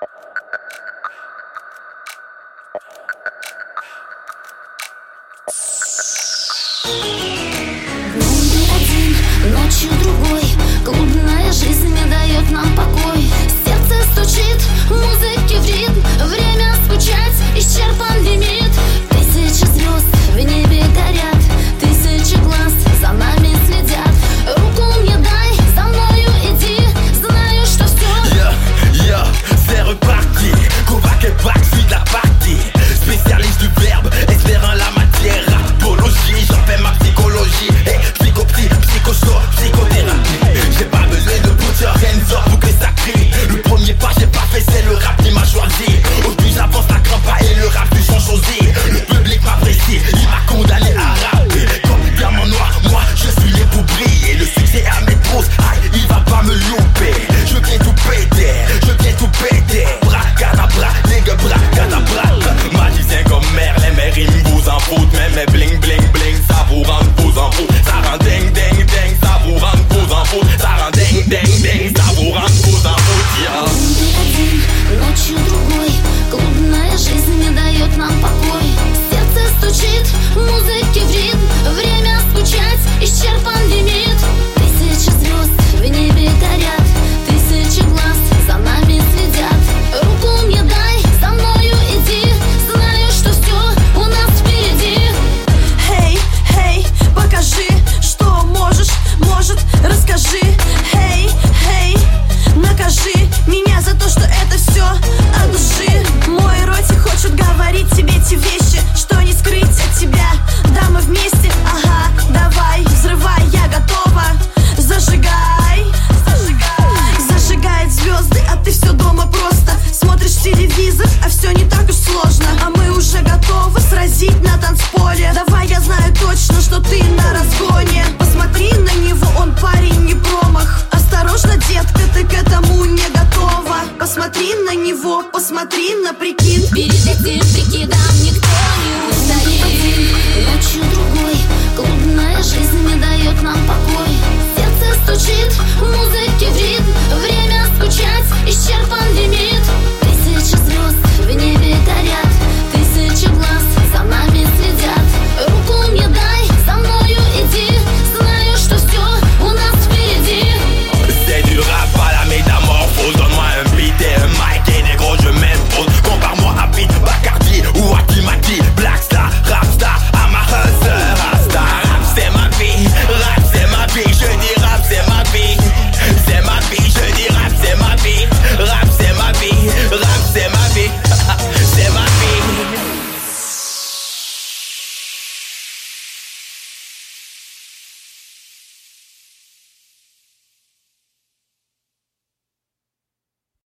Ночью другой, клубная жизнь не дает нам покой. Сердце стучит, музыки в ритм, время скучать, исчерпан лимит. Тысячи звезд в небе горят, тысячи глаз за нами следят. Руку мне дай, за мною иди, знаю, что все. C'est reparti, convaincu et parti de la partie. Spécialiste du verbe, expert en la matière. Apologie, j'en fais ma psychologie. Hey, psychopsie, psychoso, psychothérapie. J'ai pas besoin de put your hands up pour que ça crie. Le premier pas j'ai pas fait, c'est le rap qui m'a choisi. Au plus j'avance la crampe pas et le rap plus sont choisi. Le public m'apprécie, il m'a condamné à rapper. Comme diamant noir, moi je suis né pour briller. Le succès à mes trousses, aïe, il va pas me louper. Je viens tout péter, je viens tout péter. Bracadabra, nigga bracadabra. Magicien comme Merlin, mes rimes vous en foutent. Même mes bling bling bling, ça vous rend vous en fout. Ça rend ding ding ding, ça vous rend vous en fout. Ça rend ding ding ding, ça vous rend vous en fout. Ночью другой, клубная жизнь не дает нам покой. Сердце стучит, музыки в ритм, время скучать, исчерпан лимит. Тысячи звезд в небе горят, тысячи глаз за нами следят. Руку мне дай, за мною иди, знаю, что все у нас впереди. Hey, hey, покажи, что можешь, может, расскажи. Hey, hey, накажи меня за то, что это все от души. Мой ротик хочет говорить тебе те вещи, что не скрыть от тебя. Да, мы вместе, ага, давай, взрывай, я готова. Зажигай, зажигай, зажигает звезды, а ты все дома просто смотришь телевизор, а все не так уж сложно. А мы уже готовы сразить на танцполе. Давай, я знаю точно, что ты на разгоне. Посмотри на него, он парень не промах. Осторожно, детка, ты к этому не готова. Посмотри на него, посмотри на прикид. Перед этим прикидом никто не устоит. Ночью другой, клубная жизнь не дает нам покой. Сердце стучит, музыки в ритм,